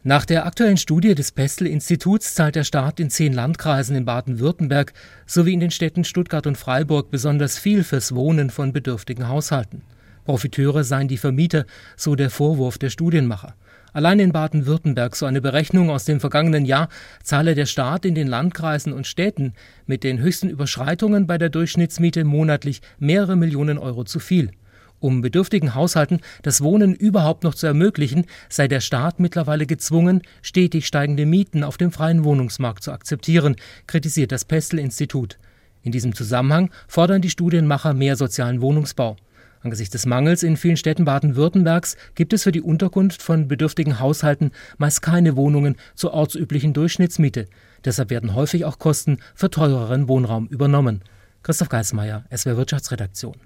Nach der aktuellen Studie des Pestel-Instituts zahlt der Staat in 10 Landkreisen in Baden-Württemberg sowie in den Städten Stuttgart und Freiburg besonders viel fürs Wohnen von bedürftigen Haushalten. Profiteure seien die Vermieter, so der Vorwurf der Studienmacher. Allein in Baden-Württemberg, so eine Berechnung aus dem vergangenen Jahr, zahle der Staat in den Landkreisen und Städten mit den höchsten Überschreitungen bei der Durchschnittsmiete monatlich mehrere Millionen Euro zu viel. Um bedürftigen Haushalten das Wohnen überhaupt noch zu ermöglichen, sei der Staat mittlerweile gezwungen, stetig steigende Mieten auf dem freien Wohnungsmarkt zu akzeptieren, kritisiert das Pestel-Institut. In diesem Zusammenhang fordern die Studienmacher mehr sozialen Wohnungsbau. Angesichts des Mangels in vielen Städten Baden-Württembergs gibt es für die Unterkunft von bedürftigen Haushalten meist keine Wohnungen zur ortsüblichen Durchschnittsmiete. Deshalb werden häufig auch Kosten für teureren Wohnraum übernommen. Christoph Geismeier, SWR Wirtschaftsredaktion.